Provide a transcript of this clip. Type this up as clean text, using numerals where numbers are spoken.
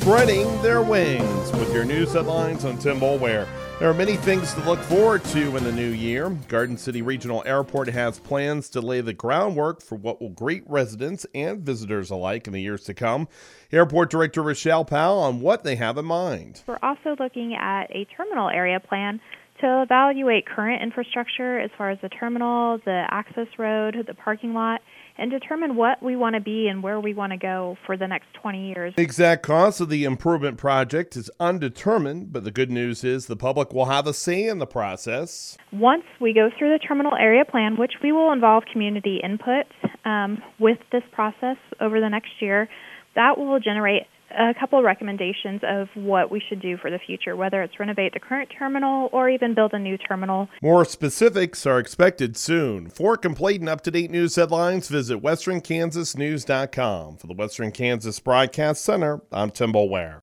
spreading their wings with your news headlines on Tim Boulware. There are many things to look forward to in the new year. Garden City Regional Airport has plans to lay the groundwork for what will greet residents and visitors alike in the years to come. Airport Director Rochelle Powell on what they have in mind. We're also looking at a terminal area plan to evaluate current infrastructure as far as the terminal, the access road, the parking lot, and determine what we want to be and where we want to go for the next 20 years. The exact cost of the improvement project is undetermined, but the good news is the public will have a say in the process. Once we go through the terminal area plan, which we will involve community input with this process over the next year, that will generate a couple of recommendations of what we should do for the future, whether it's renovate the current terminal or even build a new terminal. More specifics are expected soon. For complete and up-to-date news headlines, visit westernkansasnews.com. For the Western Kansas Broadcast Center, I'm Tim Boulware.